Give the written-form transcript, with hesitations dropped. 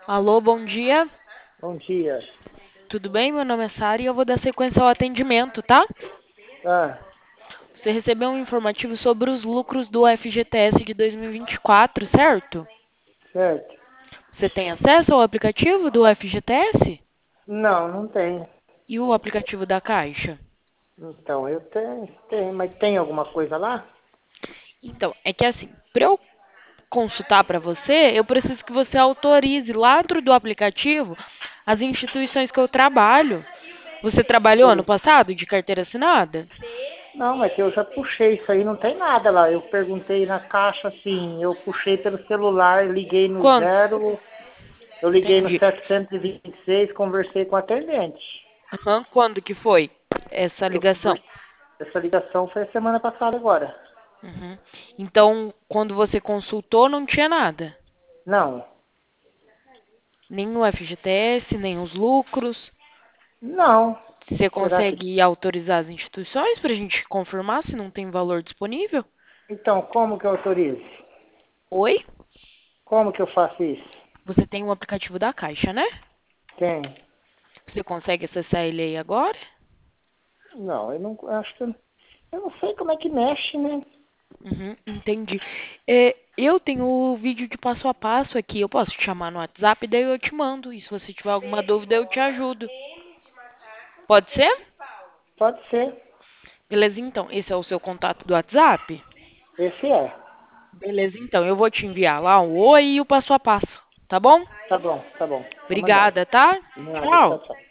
Alô, bom dia. Bom dia. Tudo bem? Meu nome é Sara e eu vou dar sequência ao atendimento, tá? Ah, Você recebeu um informativo sobre os lucros do FGTS de 2024, certo? certo. Você tem acesso ao aplicativo do FGTS? Não, não tem. E o aplicativo da Caixa? Então, eu tenho, mas tem alguma coisa lá? Então, é que assim, para eu consultar para você, eu preciso que você autorize lá dentro do aplicativo as instituições que eu trabalho. Você trabalhou ano passado de carteira assinada? Não, é que eu já puxei isso aí, não tem nada lá. Eu perguntei na caixa assim, eu puxei pelo celular, liguei no Quando? zero, eu liguei no Entendi. 726, conversei com o atendente. Aham, quando que foi essa Eu ligação? conversei, essa ligação foi a semana passada agora. Uhum. Então, quando você consultou, não tinha nada. Não, Nem o FGTS, nem os lucros. não. Você Será que... consegue autorizar as instituições para a gente confirmar se não tem valor disponível? Então, como que eu autorizo? Oi? Como que eu faço isso? Você tem o aplicativo da Caixa, né? Tem. Você consegue acessar ele aí agora? Não, eu não acho que eu não sei como é que mexe, né? Uhum, entendi. Eu tenho o vídeo de passo a passo aqui. Eu posso te chamar no WhatsApp, daí eu te mando. E se você tiver alguma dúvida, eu te ajudo. Pode ser? Pode ser. Beleza, então. Esse é o seu contato do WhatsApp? Esse é. Beleza, então. Eu vou te enviar lá o oi e o passo a passo. Tá bom? Tá bom, tá bom. Tá mandando. Obrigada, tá? Nada, tchau, Tchau. tchau.